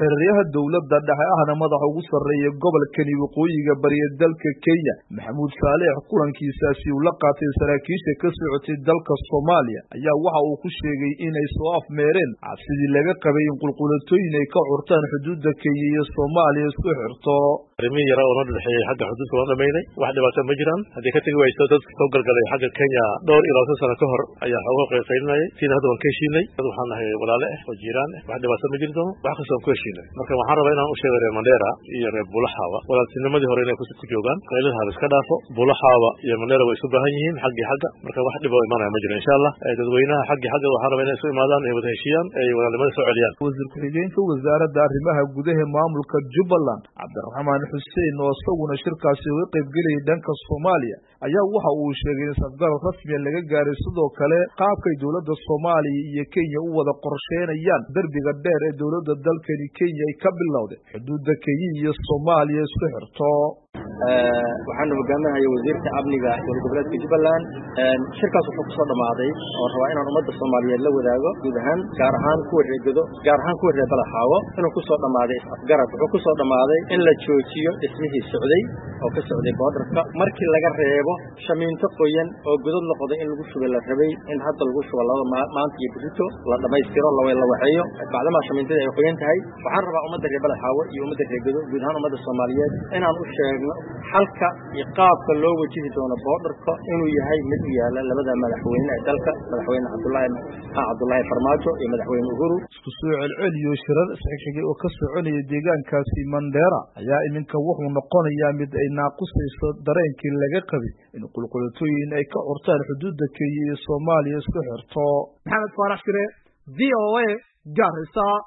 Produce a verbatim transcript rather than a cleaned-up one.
xiriiryaha dowladda dhexe ahna madaxa ugu sarreeya gobolkani waqooyiga bariya dalka Kenya Maxamuud Saalex kulankiisaasi uu la qaatay saraakiisha ka socotay dalka Soomaaliya ayaa waxa uu ku sheegay inay soo afmeereen cabsidii laga qabay in qulqulatooyin ay ka curtaan xuduudda Kenya iyo Soomaaliya isku xirto arrimihi yara oo dhexeeyay xagga xuduudka loo dhameeyay wax dhibaato ma jiraan haddii ka tagi wayso dad soo galgalay xagga Kenya dhowr ilaa saddex sano ka hor ayaa xogo qeexaynay tiin hadda waan ka heshiinay waxaan nahay walaalo ah oo jiraan wax dhibaato ma jirto wax ka soo ku heshiinay marka waxaan rabaa inaan u sheego reer Mandera iyo reer Bulaxawa walaaltinimadii hore inay ku joogaan qaylaha iska dhaafo Bulaxawa iyo Mandera way isu baahan yihiin xagga xagga marka wax dhib oo imaanaya ma jiro insha Allah dadweynaha xagga xagga waxaan rabaa inay isu imaadaan ay wada heshiiyaan ay walaalnimada soo celiyaan wasiir ku-xigeenka wasaaradda arrimaha gudaha maamulka Jubbaland Cabdiraxmaan Xuseen oo isaguna shirkaasi uga qayb galay dhanka Soomaaliya ayaa waxa uu sheegay in safgar rasmi laga gaaray sidoo kale qaabkay dowladda Soomaaliya iyo Kenya u wada qorsheynayaan darbiga dheer ee dowladda dalkani Kenya ay ka bilowday xuduudda Kenya iyo Soomaaliya isku xirto waxaan hogaamanahay wasiirka amniga dowladda goboleedka Jubbaland shirkaas wuxuu ku soo dhamaaday oo rabaa inaan ummadda Soomaaliyeed la wadaago guud ahaan gaar ahaan kuwa reegado gaar ahaan kuwa reer Balaxaawo inuu ku soo dhamaaday afgarad wuxuu ku soo dhamaaday in la joojiyo dhismihii socday oo ka socday borderka markii laga reebo shamiinto qoyan oo godad la qoday in lagu shubo la rabay in hadda lagu shubo laba maanta iyo bixito la dhameystiro la way la waxeeyo bacdama shamiintada ay qoyan tahay waxaan rabaa ummadda reer Balaxaawo iyo ummadda reegado guud ahaan ummadda Soomaaliyeed inaan u sheegno halka iyo qaabka loo wajihi doono borderka inuu yahay mid u yaala labada madaxweyne ee dalka madaxweyne Cabdullaahi Cabdullaahi Farmaajo iyo madaxweyne Uhuru isku soo celceliyo shirar saxiixiyay oo ka soconaya deegaankaasi Mandera ayaa iminka wuxuu noqonayaa mid ay naaqusayso dareenkii laga qabay in qulqulatooyin ay ka curtaan xuduudda Kenya iyo Soomaaliya isku xirto Maxamed Faarax Shire V O A Garissa.